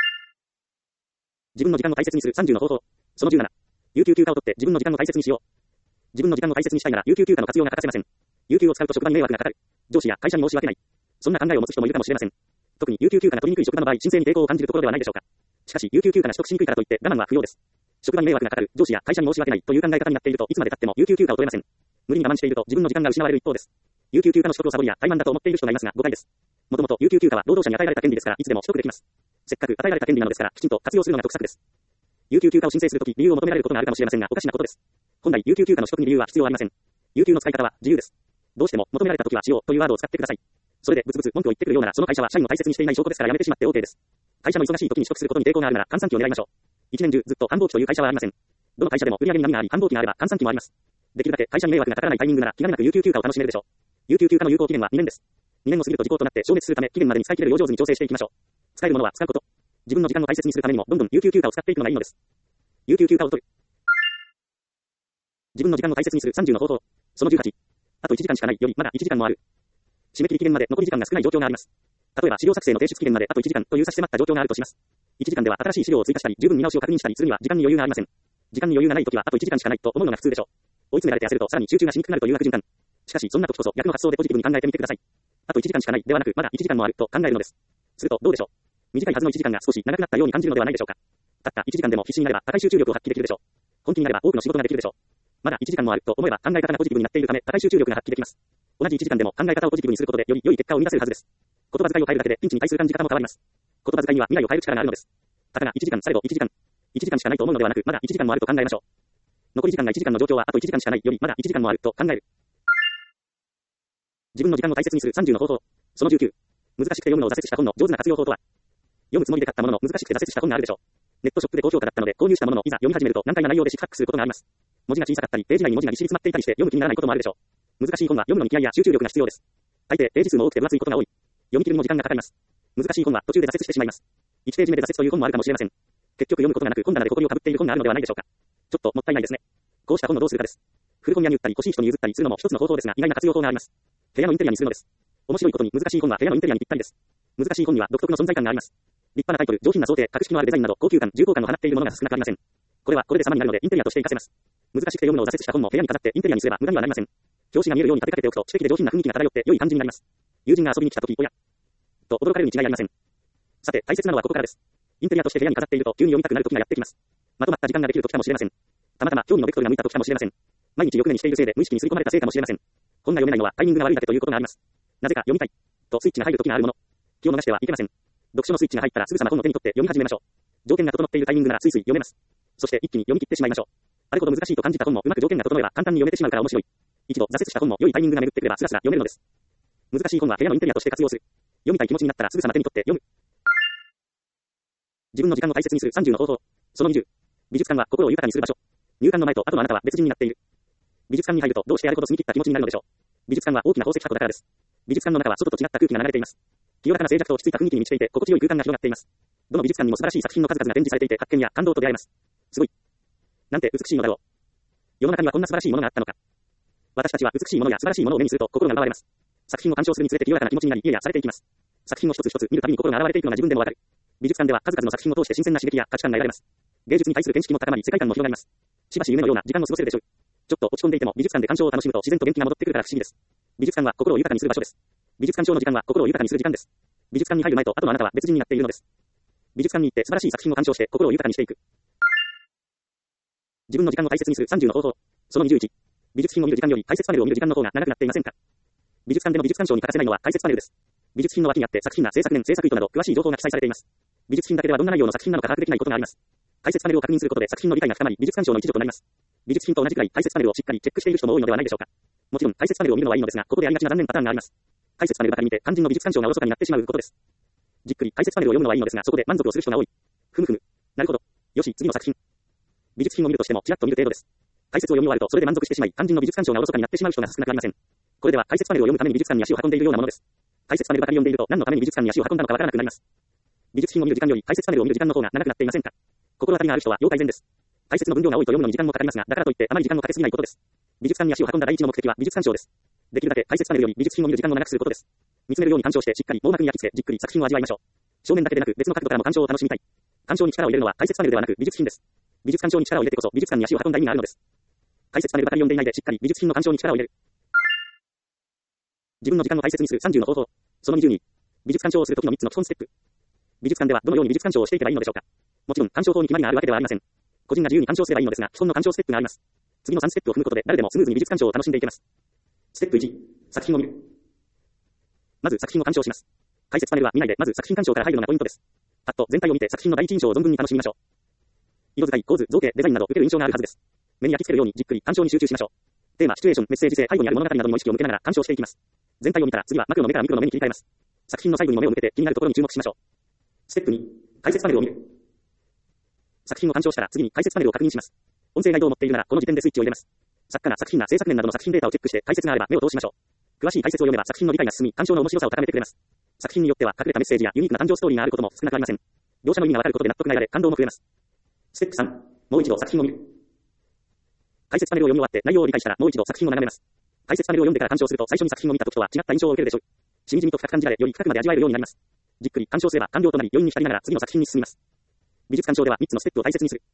自分の時間を大切にする30の方法。その17。有給休暇を取って自分の時間を大切にしよう。自分の時間を大切にしたいなら有給休暇の活用が欠かせません。有給を使うと職場に迷惑がかかる。上司や会社に申し訳ない。そんな考えを持つ人もいるかもしれません。特に有給休暇が取りにくい職場の場合、申請に抵抗を感じるところではないでしょうか。しかし、有給休暇が取得しにくいからといって我慢は不要です。職場に迷惑がかかる、上司や会社に申し訳ないという考え方になっているといつまで経っても有給休暇を取れません。無理に我慢していると自分の時間が失われる一方です。有給休暇の取得をサボりや怠慢だと思っている人がいますが誤解です。もともと有給休暇は労働者に与えられた権利ですからいつでも取得できます。せっかく与えられた権利なのですからきちんと活用するのが得策です。有給休暇を申請するとき理由を求められることがあるかもしれませんがおかしなことです。本来有給休暇の取得に理由は必要ありません。有給の使い方は自由です。どうしても求められたときはしようというワードを使ってください。それでブツブツ文句を言ってくるようならその会社は社員を大切にしていない証拠ですからやめてしまって OK です。会社の忙しい時に取得することに抵抗があるなら閑散期を狙いましょう。一年中ずっと繁忙期という会社はありません。どの会社でも売上に波があり繁忙期があれば閑散期もあります。できるだけ会社に迷惑がかからないタイミングなら気兼ねなく有給休暇を楽しめるでしょう。有給休暇の有効期限は2年です。2年を過ぎると時効となって消滅するため期限までに使い切れるよう上手に調整していきましょう。使えるものは使うこと。自分の時間を大切にするためにもどんどん有給休暇を使っていくのがいいのです。有給休暇を取る。自分の時間を大切にする30の方法。その18。あと1時間しかないよりまだ1時間もある。締め切り期限まで残り時間が少ない状況があります。例えば資料作成の提出期限まであと1時間という差し迫った状況があるとします。1時間では新しい資料を追加したり十分見直しを確認したりするには時間に余裕がありません。時間に余裕がないときはあと1時間しかないと思うのが普通でしょう。追い詰められて焦るとさらに集中がしにくくなるという悪循環。しかしそんな時こそ逆の発想でポジティブに考えてみてください。あと1時間しかないではなくまだ1時間もあると考えるのです。するとどうでしょう。短いはずの1時間が少し長くなったように感じるのではないでしょうか。たった1時間でも必死になれば高い集中力を発揮できるでしょう。本気になれば多くの仕事ができるでしょう。まだ1時間もあると思えば考え方がポジティブになっているため高い集中力が発揮できます。同じ1時間でも考え方をポジティブにすることでより良い結果を生み出せるはずです。言葉遣いを変えるだけでピンチに対する感じ方も変わります。言葉遣いには未来を変える力があるのです。たかが1時間されど1時間。1時間しかないと思うのではなくまだ1時間もあると考えましょう。残り時間が1時間の状況はあと1時間しかないよりまだ1時間もあると考える。自分の時間を大切にする30の方法。その19。難しくて読むのを挫折した本の上手な活用法とは。読むつもりで買ったものの難しくて挫折した本があるでしょう。ネットショップで高評価だったので購入したもののいざ読み始めると難解な内容で四苦八苦することがあります。文字が小さかったりページ内に文字がぎっしり詰まっていたりして読む気にならないこともあるでしょう。難しい本は読むのに気合や集中力が必要です。大抵ページ数も多くて分厚いことが多い。読み切りにも時間がかかります。難しい本は途中で挫折してしまいます。1ページ目で挫折という本もあるかもしれません。結局読むことがなく本棚で埃をかぶっている本があるのではないでしょうか。ちょっともったいないですね。こうした本をどうするかです。古本屋に売ったり欲しい人に譲ったりするのも一つの方法ですが意外な活用法があります。部屋のインテリアにするのです。面白いことに難しい本は部屋のインテリアにぴったりです。難しい本には独特の存在感があります。立派なタイトル、上品な装丁、格式のあるデザインなど高級感、重厚感を放っているものが少なくありません。これはこれで様になるのでインテリアとして活かせます。難しくて読むのを挫折した本も部屋に飾ってインテリアにすれば無駄にはなりません。表紙が見えるように立てかけておくと知的で上品な雰囲気が漂って良い感じになります。友人が遊びに来た時、おやと驚かれるに違いありません。さて大切なのはここからです。インテリアとして部屋に飾っていると急に読みたくなる時がやってきます。まとまった時間ができる時かもしれません。たまたま興味のベクトルが向いた時かもしれません。毎日翌年にしているせいで無意識に刷り込まれたせいかもしれません。本が読めないのはタイミングが悪いだけということがあります。なぜか読みたいとスイッチが入る時があるもの。気を逃してはいけません。読書のスイッチが入ったらすぐさま本を手に取って読み始めましょう。条件が整っているタイミングならスイスイ読めます。そして一気に読み切ってしまいましょう。あれほど難しいと感じた本もうまく条件が整えば簡単に読めてしまうから面白い。一度挫折した本も良いタイミングが巡ってくればスラスラ読めるのです。難しい本は部屋のインテリアとして活用する。読みたい気持ちになったらすぐさま手に取って読む。自分の時間を大切にする30の方法。その20。美術館は心を豊かにする場所。入館の前と後のあなたは別人になっている。美術館に入るとどうしてあれほど澄み切った気持ちになるのでしょう。美術館は大きな宝石箱だからです。美術館の中は外と違った空気が流れています。清らかな静寂と落ち着いた雰囲気に満ちていて心地よい空間が広がっています。どの美術館にも素晴らしい作品の数々が展示されていて発見や感動と出会えます。すごい。なんて美しいのだろう。世の中にはこんな素晴らしいものがあったのか。私たちは美しいものや素晴らしいものを目にすると心が奪われます。作品を鑑賞するにつれて清らかな気持ちになり家やされていきます。作品を一つ一つ見るたびに心が現れていくのが自分でもわかる。美術館では数々の作品を通して新鮮な刺激や価値観が得られます。芸術に対する見識も高まり世界観も広がります。しばし夢のような時間を過ごせるでしょう。ちょっと落ち込んでいても美術館で鑑賞を楽しむと自然と元気が戻ってくるから不思議です。美術館は心を豊かにする場所です。美術館長の時間は心を豊かにする時間です。美術館に入る前と後のあなたは別人になっているのです。 美術館に行って素晴らしい作品を鑑賞して心を豊かにしていく。自分の時間を大切にする30の方法。その21。美術品を見る時間より解説パネルを見る時間の方が長くなっていませんか？美術館での美術鑑賞に欠かせないのは解説パネルです。美術品の脇にあって作品が制作年、制作意図など詳しい情報が記載されています。美術品だけではどんな内容の作品なのか把握できないことがあります。解説パネルを確認することで作品の理解が深まり、美術鑑賞の一助となります。美術品と同じくらい解説パネルをしっかりチェックしている人も多いのではないでしょうか。もちろん解説パネルを見るのはいいのですが、ここでありがちな残念パターンがあります。解説パネルばかり見て肝心の美術鑑賞がおろそかになってしまうことです。じっくり解説パネルを読むのはいいのですが、そこで満足をする人が多い。ふむふむ。なるほど。よし、次の作品。美術品を見るとしても、ちらっと見る程度です。解説を読み終わると、それで満足してしまい、肝心の美術鑑賞がおろそかになってしまう人が少なくありません。これでは解説パネルを読むために美術館に足を運んでいるようなものです。解説パネルばかり読んでいると、何のために美術館に足を運んだのかわからなくなります。美術品を見る時間より解説パネルを見る時間の方が長くなっていませんか？心当たりがある人は要改善です。解説の分量が多いと読むのに時間もかかりますが、だからといってあまり時間のかけすぎないことです。美術館に足を運んだ第一の目的は美術鑑賞です。できるだけ解説パネルより美術品を見る時間を長くすることです。見つめるように鑑賞してしっかり網膜に焼き付け、じっくり作品を味わいましょう。正面だけでなく別の角度からも鑑賞を楽しみたい。鑑賞に力を入れるのは解説パネルではなく美術品です。美術鑑賞に力を入れてこそ美術館に足を運んだ意味があるのです。解説パネルばかり読んでいないでしっかり美術品の鑑賞に力を入れる。自分の時間を大切にする30の方法。その22。美術鑑賞をするときの3つの基本ステップ。美術館ではどのように美術鑑賞をしていけばいいのでしょうか。もちろん鑑賞法に決まりがあるわけではありません。個人が自由に鑑賞すればいいのですが、基本の鑑賞ステップがあります。次の3ステップを踏むことで誰でもスムーズに美術鑑賞を楽しんでいけます。ステップ1。作品を見る。まず作品を鑑賞します。解説パネルは見ないでまず作品鑑賞から入るのがポイントです。パッと全体を見て作品の第一印象を存分に楽しみましょう。色使い、構図、造形、デザインなど受ける印象があるはずです。目に焼き付けるようにじっくり鑑賞に集中しましょう。テーマ、シチュエーション、メッセージ性、背後にある物語などにも意識を向けながら鑑賞していきます。全体を見たら次はマクロの目からミクロの目に切り替えます。作品の細部にも目を向けて気になるところに注目しましょう。ステップ2、解説パネルを見る。作品を鑑賞したら次に解説パネルを確認します。音声ガイドを持っているならこの時点でスイッチを入れます。作家が作品が制作年などの作品データをチェックして解説があれば目を通しましょう。詳しい解説を読めば作品の理解が進み、鑑賞の面白さを高めてくれます。作品によっては隠れたメッセージやユニークな誕生ストーリーがあることも少なくありません。描写の意味がわかることで納得が得られ、感動も増えます。ステップ3、もう一度作品を見る。解説パネルを読み終わって内容を理解したらもう一度作品を眺めます。解説パネルを読んでから鑑賞すると最初に作品を見た時とは違った印象を受けるでしょう。しみじみと深く感じられ、より深くまで味わえるようになります。じっくり鑑賞すれば完了となり、余韻に浸りながら次の作品に進みます。美術鑑賞では3つのステップを大切にする。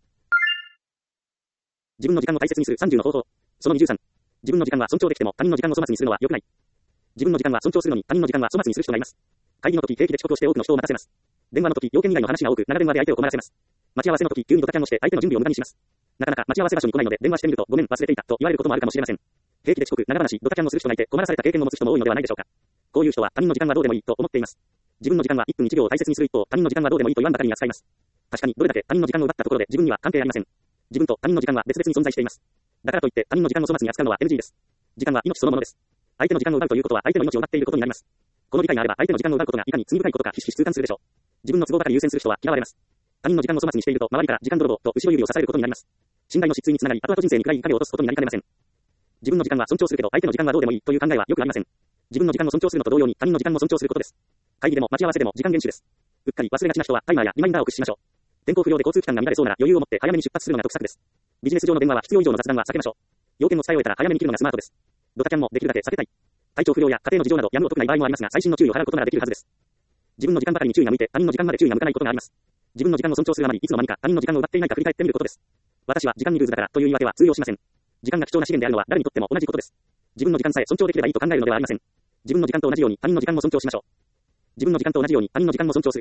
自分の時間を大切にする30の方法。その23。自分の時間は尊重できても他人の時間を粗末にするのは良くない。自分の時間は尊重するのに他人の時間は粗末にする人がいます。会議の時定期で遅刻をして多くの人を待たせます。電話の時要件以外の話が多く長電話で相手を困らせます。待ち合わせの時急にドタキャンをして相手の準備を無駄にします。なかなか待ち合わせ場所に来ないので電話してみるとごめん忘れていたと言われることもあるかもしれません。平気で遅刻、長話、ドタキャンをする人がいて困らされた経験を持つ人も多いのではないでしょうか。こういう人は他人の時間はどうでもいいと思っています。自分の時間は1分1秒を大切にする一方、他人の時間はどうでもいいと言わんばかりに扱います。確かにどれだけ他人の時間を奪ったところで自分には関係ありません。自分と他人の時間は別々に存在しています。だからといって他人の時間を粗末に扱うのは NG です。時間は命そのものです。相手の時間を奪うということは相手の命を奪っていることになります。この理解があれば相手の時間を奪うことがいかに罪深いことかひしひし痛感するでしょう。自分の都合ばかり優先する人は嫌われます。他人の時間を粗末にしていると周りから時間泥棒と後ろ指を刺されることになります。信頼の失墜につながり後々人生に暗い影を落とすことになりかねません。自分の時間は尊重するけど相手の時間はどうでもいいという考えはよくありません。自分の時間を尊重するのと同様に他人の時間も尊重することです。会議でも待ち合わせでも時間厳守です。うっかり忘れがちな人はタイマーやリマインダーを駆使しましょう。天候不良で交通機関が乱れそうなら余裕を持って早めに出発するのが得策です。ビジネス上の電話は必要以上の雑談は避けましょう。要件を伝え終えたら早めに切るのがスマートです。ドタキャンもできるだけ避けたい。体調不良や家庭の事情などやむを得ない場合もありますが、細心の注意を払うことならできるはずです。自分の時間ばかりに注意が向いて他人の時間まで注意が向かないことがあります。自分の時間を尊重するあまりいつの間にか他人の時間を奪っていないか振り返ってみることです。私は時間にルーズだからという言い訳は通用しません。時間が貴重な資源であるのは誰にとっても同じことです。自分の時間さえ尊重できればいいと考えるのではありません。自分の時間と同じように他人の時間も尊重しましょう。自分の時間と同じように他人の時間も尊重する。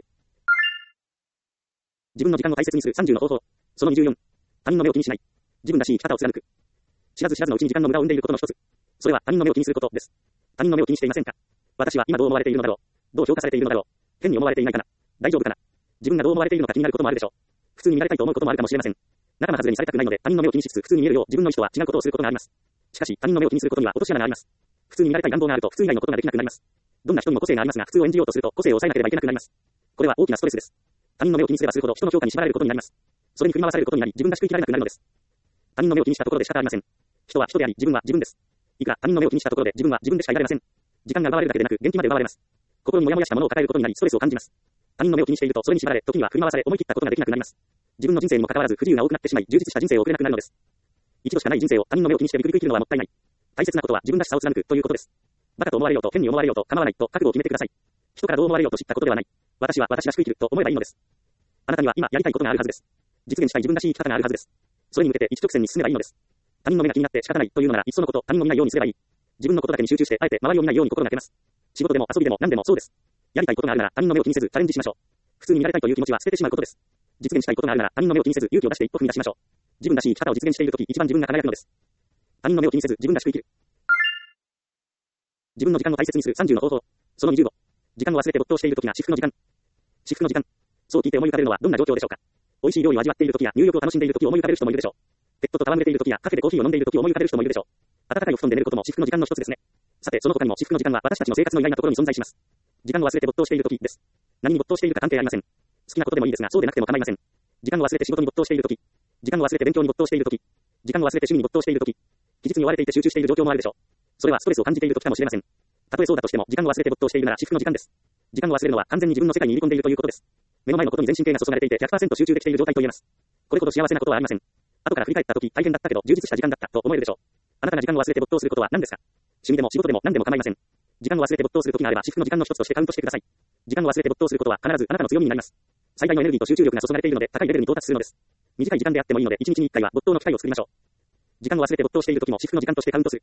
自分の時間を大切にする30の方法。その24。他人の目を気にしない。自分らしい生き方を貫く。知らず知らずのうちに時間の無駄を生んでいることの一つ。それは他人の目を気にすることです。他人の目を気にしていませんか？私は今どう思われているのだろう。どう評価されているのだろう。変に思われていないかな。大丈夫かな。自分がどう思われているのか気になることもあるでしょう。普通に見られたいと思うこともあるかもしれません。仲間外れにされたくないので他人の目を気にしつつ普通に見えるよう自分の意思とは違うことをすることがあります。しかし他人の目を気にすることには落とし穴があります。普通に見られたい願望があると普通以外のことができなくなります。どんな人にも個性がありますが普通を演じようとすると個性を抑えなければいけなくなります。これは大きなストレスです。他人の目を気にすればするほど人の評価に縛られることになります。それに振り回されることになり自分らしく生きられなくなるのです。他人の目を気にしたところで仕方ありません。人は人であり自分は自分です。いくら他人の目を気にしたところで自分は自分でしかいられません。時間が奪われるだけでなく元気まで奪われます。心にモヤモヤしたものを抱えることになりストレスを感じます。他人の目を気にしているとそれに縛られ時には振り回され思い切ったことができなくなります。自分の人生にも関わらず不自由が多くなってしまい充実した人生を送れなくなるのです。一度しかない人生を他人の目を気にしてビクビク生きるのはもったいない。大切なことは自分らしさを貫くということです。バカと思われようと変に思われようと構わないと覚悟を決めてください。人からどう思われようと知ったことではない。私は私らしく生きると思えばいいのです。あなたには今やりたいことがあるはずです。実現したい自分らしい生き方があるはずです。それに向けて一直線に進めばいいのです。他人の目が気になって仕方ないというのならいっそのこと他人を見ないようにすればいい。自分のことだけに集中してあえて周りを見ないように心がけます。仕事でも遊びでも何でもそうです。やりたいことがあるなら他人の目を気にせずチャレンジしましょう。 普通に見られたいという気持ちは捨ててしまうことです。実現したいことがあるなら他人の目を気にせず勇気を出して一歩踏み出しましょう。自分らしい生き方を実現しているとき一番自分が輝くのです。他人の目を気にせず自分らしく生きる。自分の時間を大切にする30の方法。その25。時間を忘れて没頭しているときが至福の時間。至福の時間。そう聞いて思い浮かべるのはどんな状況でしょうか。美味しい料理を味わっているときや入浴を楽しんでいるときを思い浮かべる人もいるでしょう。ペットと戯れているときやカフェでコーヒーを飲んでいるときを思い浮かべる人もいるでしょう。暖かいお布団で寝ることも至福の時間の一つですね。さて、その他にも至福の時間は私たちの生活の意外なところに存在します。時間を忘れて没頭しているときです。何に没頭しているか関係ありません。好きなことでもいいですが、そうでなくても構いません。時間を忘れて仕事に没頭しているとき、時間を忘れて勉強に没頭しているとき、時間を忘れて趣味に没頭しているとき、期日に追われていて集中している状況もあるでしょう。それはストレスを感じているときかもしれません。たとえそうだとしても、時間を忘れて没頭しているなら至福の時間です。時間を忘れるのは完全に自分の世界に入り込んでいるということです。目の前のことに全神経が注がれていて 100% 集中できている状態と言えます。これほど幸せなことはありません。後から振り返ったとき大変だったけど充実した時間だったと思えるでしょう。あなたが時間を忘れて没頭することは何ですか。趣味でも仕事でも何でも構いません。時間を忘れて没頭するときがあれば至福の時間の一つとしてカウントしてください。時間を忘れて没頭することは必ずあなたの強みになります。最大のエネルギーと集中力が注がれているので高いレベルに到達するのです。短い時間であってもいいので1日に1回は没頭の機会を作りましょう。時間を忘れて没頭しているときも至福の時間としてカウントする。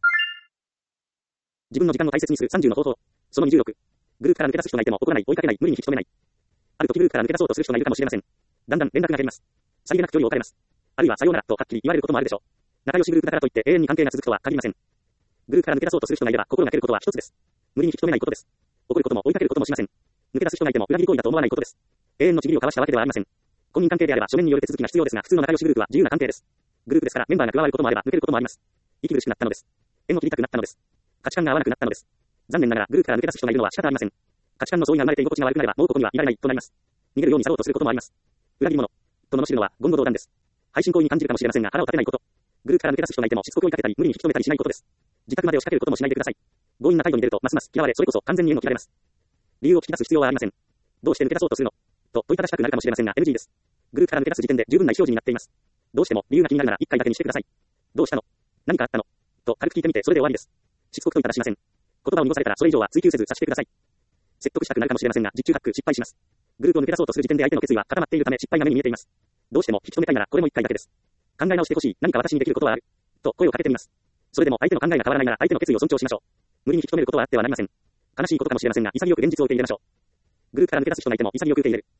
自分の時間を大切にする30の方法。その26。グループから抜け出す人がいても怒らない、追いかけない、無理に引き止めない。ある時グループから抜け出そうとする人がいるかもしれません。だんだん連絡が減ります。さりげなく距離を置かれます。あるいはさようならとはっきり言われることもあるでしょう。仲良しグループだからといって永遠に関係が続くとは限りません。グループから抜け出そうとする人がいれば心がけることは一つです。無理に引き止めないことです。怒ることも追いかけることもしません。抜け出す人がいても裏切り行為だと思わないことです。永遠のちぎりを交わしたわけではありません。婚姻関係であれば書面による手続きが必要ですが、普通の仲良しグループは自由な関係です。グループですからメンバーが加わることもあれば抜けることもあります。息苦しくなったのです。縁を切りたくなったのです。価値観が合わなくなったのです。残念ながらグループから抜け出す人がいるのは仕方ありません。価値観の相違が生まれて居心地が悪くなればもうここにはいられないとなります。逃げるように去ろうとすることもあります。裏切り者と罵るのは言語道断です。配信行為に感じるかもしれませんが腹を立てないこと。グループから抜け出す人がいてもしつこく追いかけたり無理に引き止めたりしないことです。自宅まで押しかけることもしないでください。強引な態度に出るとますます嫌われ、それこそ完全に縁を切られます。理由を聞き出す必要はありません。どうして抜け出そうとするのと問いただしたくなるかもしれませんが NG です。グループから抜け出す時点で十分な意思表示になっています。どうしても理由が気になるなら一回だけにしてください。どうしたの何かあったのと軽く聞いてみてそれで終わりです。しつこく問いただしません。言葉を濁されたらそれ以上は追求せず察してください。説得したくなるかもしれませんが実中ハック失敗します。グループを抜け出そうとする時点で相手の決意は固まっているため失敗が目に見えています。どうしても引き止めたいならこれも一回だけです。考え直してほしい、何か私にできることはあると声をかけてみます。それでも相手の考えが変わらないなら相手の決意を尊重しましょう。無理に引き止めることはあってはなりません。悲しいことかもしれませんが潔く現実を受け入れましょう。グループから抜け出す人がいても潔く受け入れる。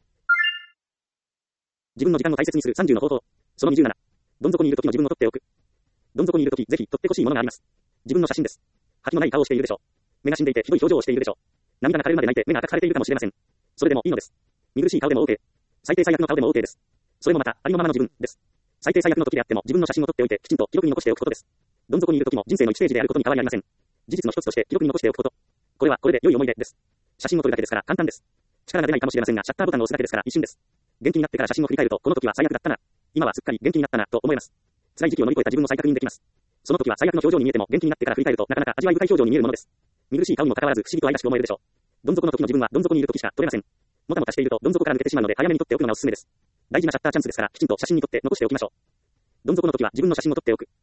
自分の時間を大切にする30の方法。その27。どん底にいる時の自分を取っておく。どん底にいる時ぜひ取ってほしいものがあります。自分の写真です。覇気のない顔をしているでしょう。目が死んでいてひどい表情をしているでしょう。涙が枯れるまで泣いて目が赤く腫れているかもしれません。それでもいいのです。見苦しい顔でも OK。最低最悪の顔でも OK です。それもまたありのままの自分です。最低最悪の時であっても自分の写真を撮っておいてきちんと記録に残しておくことです。どん底にいる時も人生の1ステージであることに変わりありません。事実の一つとして記録に残しておくこと。これはこれで良い思い出です。写真を撮るだけですから簡単です。力が出ないかもしれませんがシャッターボタンを押すだけですから一瞬です。元気になってから写真を振り返るとこの時は最悪だったな。今はすっかり元気になったなと思えます。辛い時期を乗り越えた自分を再確認できます。その時は最悪の表情に見えても元気になってから振り返るとなかなか味わい深い表情に見えるものです。見苦しい顔にも関わらず不思議と愛らしく思えるでしょう。どん底の時の自分はどん底にいる時しか撮れません。もたもたしているとどん底から抜けてしまうので早めに撮っておくのがおすすめです。大事なシャッターチャンスですからきちんと写真に撮って残しておきましょう。どん底の時は自分の写真を撮っておく。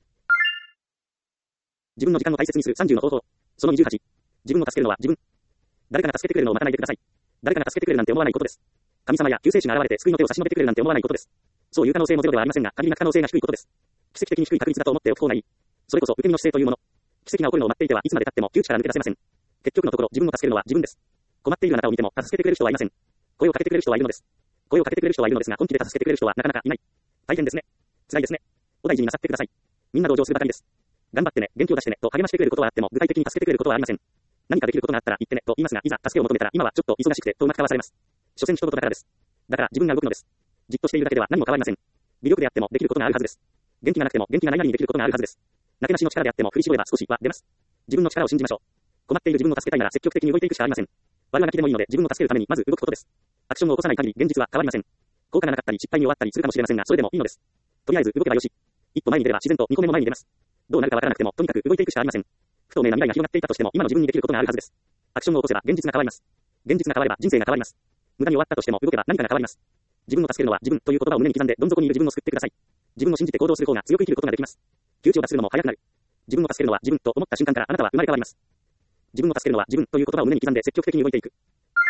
自分の時間を大切にする30の方法。その28。自分を助けるのは自分。誰かが助けてくれるのを待たないでください。誰かが助けてくれるなんて思わないことです。神様や救世主が現れて救いの手を差し伸べてくれるなんて思わないことです。そういう可能性もゼロではありませんが、限りなく可能性が低いことです。奇跡的に低い確率だと思っておく方がいい。それこそ受け身の姿勢というもの。奇跡が起こるのを待っていてはいつまで経っても窮地から抜け出せません。結局のところ自分を助けるのは自分です。困っているあなたを見ても助けてくれる人はいません。声をかけてくれる人はいるのです。声をかけてくれる人はいるのですが本気で助けてくれる人はなかなかいない。大変ですね。辛いですね。お大事になさってください。みんな同情するばかりです。頑張ってね、元気を出してねと励ましてくれることはあっても具体的に助けてくれることはありません。何かできることがあったら言ってねと言いますが、いざ助けを求めたら今はちょっと忙しくてとうまくかわされます。所詮一言だからです。だから自分が動くのです。じっとしているだけでは何も変わりません。微力であってもできることがあるはずです。元気がなくても元気がないなりにできることがあるはずです。なけなしの力であっても振り絞れば少しは出ます。自分の力を信じましょう。困っている自分を助けたいなら積極的に動いていくしかありません。悪あがきでもいいので自分を助けるためにまず動くことです。アクションを起こさない限り現実は変わりません。効果がなかったり失敗に終わったりするかもしれませんがそれでもいいのです。とりあえず動けばよし。一歩前に出れば自然と2個目も前に出ます。どうなるかわからなくてもとにかく動いていくしかありません。不透明な未来が広がっていたとしても今の自分にできることがあるはずです。アクションを起こせば現実が変わります。現実が変われば人生が変わります。無駄に終わったとしても動けば何かが変わります。自分を助けるのは自分という言葉を胸に刻んでどん底にいる自分を救ってください。自分を信じて行動する方が強く生きることができます。窮地を脱するのも早くなる。自分を助けるのは自分と思った瞬間からあなたは生まれ変わります。自分を助けるのは自分という言葉を胸に刻んで積極的に動いていく。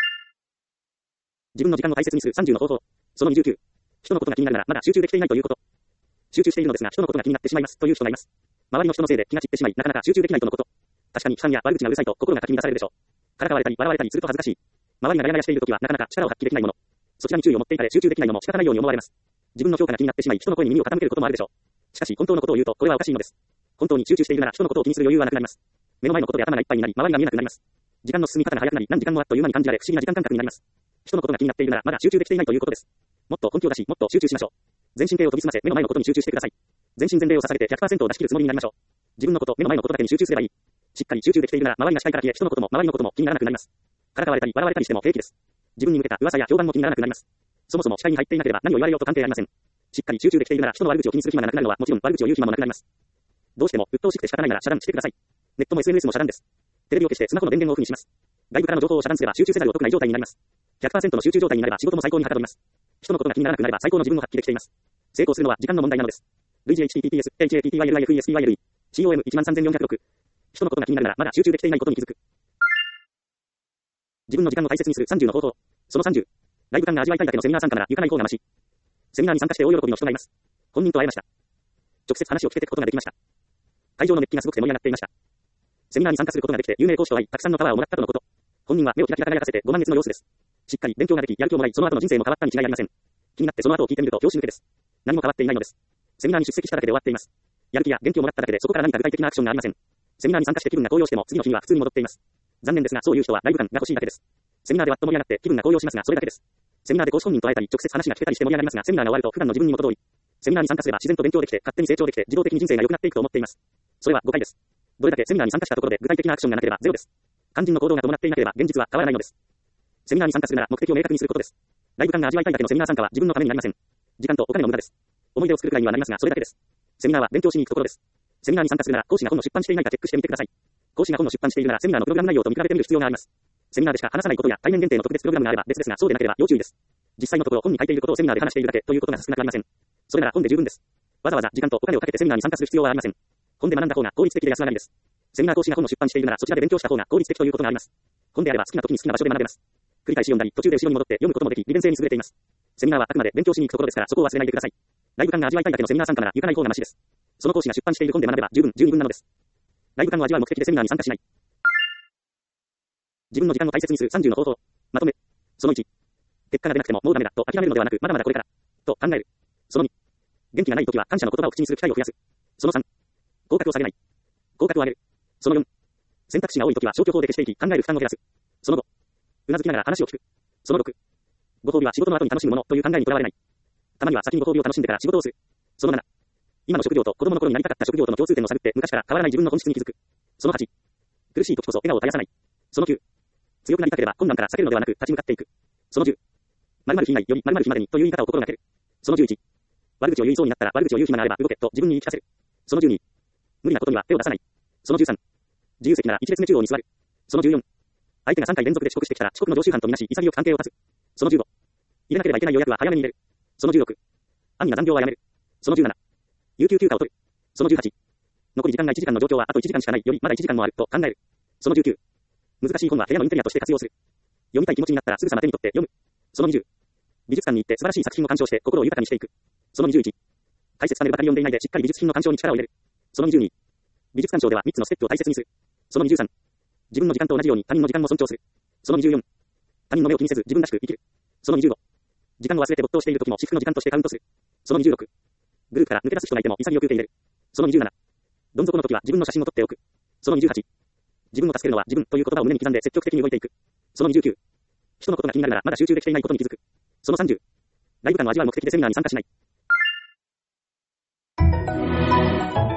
自分の時間を大切にする30の方法。その29。人のことが気になるならまだ集中できていないということ。集中しているのですが人のことが気になってしまいますという人がいます。周りの人のせいで気が散ってしまいなかなか集中できないとのこと。確かに批判や悪口がうるさいと心がかき乱されるでしょう。からかわれたり笑われたりすると恥ずかしい。周りがガヤガヤしているときはなかなか力を発揮できないもの。 そちらに注意を持っていたれ集中できないのも仕方ないように思われます。自分の評価が気になってしまい、人の声に耳を傾けることもあるでしょう。しかし、本当のことを言うと、これはおかしいのです。本当に集中しているなら人のことを気にする余裕はなくなります。目の前のことで頭がいっぱいになり、周りが見えなくなります。時間の進み方が早くなり、何時間もあっという間に感じられ、不思議な時間感覚になります。人のことが気になっているなら、まだ集中できていないということです。もっと根拠を出し、もっと集中しましょう。全身系を研ぎ澄ませ、目の前のことに集中してください。全身全霊を捧げて 100% を出し切るつもりになりましょう。自分のこと、目の前のことだけに集中すればいい。しっかり集中できているなら、周りが視界から消え、人のことも周りのことも気にならなくなります。からかわれたり、笑われたりしても平気です。自分に向けた噂や評判も気にならなくなります。そもそも視界に入っていなければ何を言われようと関係ありません。しっかり集中できているなら、人の悪口を気にする暇がなくなるのはもちろん悪口を言う暇もなくなります。どうしても鬱陶しくて仕方ないなら遮断してください。ネットも SNS も遮断です。テレビを消してスマホの電源をオフにします。外部からの情報を遮断すれば集中せざるを得ない状態になります。100% の集中状態になれば仕事も最高にはかどります。人のことが気にならなくなれば最高の自分を発揮できています。成功するのは時間の問題なのです。類似 HTTPS、HAPPYLIFESPYLE、COM13406。人のことが気になるならまだ集中できていないことに気づく。自分の時間を大切にする30の方法。その30。ライブ感が味わいたいだけのセミナー参加なら行かない方がまし。セミナーに参加して大喜びの人がいます。本人と会えました。直接話を聞けていくことができました。会場の熱気がすごくて盛り上がっていました。セミナーに参加することができて有名講師と会い、たくさんのパワーをもらったとのこと。本人は目をキラキラ輝かせてご満悦の様子です。しっかり勉強ができ、やる気をもらい、その後の人生も変わったに違いありません。気になってその後を聞いてみると拍子抜けです。何も変わっていないのです。セミナーに出席しただけで終わっています。やる気や元気をもらっただけでそこから何か具体的なアクションがありません。セミナーに参加して気分が高揚しても次の日には普通に戻っています。残念ですがそういう人はライブ感が欲しいだけです。セミナーでわっと盛り上がって気分が高揚しますがそれだけです。セミナーで講師本人と会えたり直接話が聞けたりして盛り上がりますがセミナーが終わると普段の自分に元通り。セミナーに参加すれば自然と勉強できて勝手に成長できて自動的に人生が良くなっていくと思っています。それは誤解です。どれだけセミナーに参加したところで具体的なアクションがなければゼロです。肝心の行動が伴っていなければ現実は変わらないのです。セミナーに参加するなら目的を明確にすることです。ライブ感が味わいたいだけのセミナー参加は自分のためになりません。時間とお金の無駄です。思い出を作るくらいにはなりますがそれだけです。セミナーは勉強しに行くところです。セミナーに参加するなら講師が本を出版していないかチェックしてみてください。講師が本を出版しているならセミナーのプログラム内容と見比べてみる必要があります。セミナーでしか話さないことや対面限定の特別プログラムがあれば別ですがそうでなければ要注意です。実際のところ本に書いていることをセミナーで話しているだけということが少なくありません。それなら本で十分です。わざわざ時間とお金をかけてセミナーに参加する必要はありません。本で学んだ方が効率的で安上がりです。セミナー講師が本を出版しているならそちらで勉強した方が効率的ということがあります。本であれば好きな時に好きな場所で学べます。繰り返し読んだり途中で後ろに戻って読むこともでき利便性に優れています。セミナーはあくまで勉強しに行くところですからそこを忘れないでください。ライブ感が味わいたいだけのセミナー参加なら行かない方がマシです。その講師が出版している本で学べば十分なのです。ライブ感を味わう目的でセミナーに参加しない。自分の時間を大切にする30の方法。まとめ。その1。結果が出なくてももうダメだと諦めるのではなくまだまだこれからと考える。その2。元気がない時は感謝の言葉を口にする機会を増やす。その3。合格を下げない。合格を上げる。その4。選択肢が多い時は消去法で消していき考える負担を減らす。その5。うなずきながら話を聞く。その6。ご褒美は仕事の後に楽しむものという考えにとらわれない。たまには先にご褒美を楽しんでから仕事をする。その7。今の職業と子供の頃になりたかった職業との共通点を探って昔から変わらない自分の本質に気づく。その8。苦しい時こそ笑顔を絶やさない。その9。強くなりたければ困難から避けるのではなく立ち向かっていく。その10。〇〇日以内より〇〇日までにという言い方を心がける。その11。悪口を言いそうになったら悪口を言う暇があれば動けと自分に言い聞かせる。その12。無理なことには手を出さない。その13。自由席なら一列目中央に座る。その14。相手が3回連続で遅刻してきたら遅刻の常習犯とみなし潔く関係を断つ。その15。入れなければいけない予約は早めに入れる。その16。安易な残業はやめる。その17。有給休暇を取る。その18。残り時間が1時間の状況はあと1時間しかないよりまだ1時間もあると考える。その19。難しい本は部屋のインテリアとして活用する。読みたい気持ちになったらすぐさま手に取って読む。その20。美術館に行って素晴らしい作品を鑑賞して心を豊かにしていく。その21。解説パネルばかり読んでいないでしっかり美術品の鑑賞に力を入れる。その22。美術鑑賞では3つのステップを大切にする。その23。自分の時間と同じように他人の時間も尊重する。その24。他人の目を気にせず自分らしく生きる。その25。時間を忘れて没頭している時も至福の時間としてカウントする。その26。グループから抜け出す人がいても潔く受け入れる。その27。どん底の時は自分の写真を撮っておく。その28。自分を助けるのは自分という言葉を胸に刻んで積極的に動いていく。その29。人のことが気になるならまだ集中できていないことに気づく。その30。ライブ感を味わう目的でセミナーに参加しない。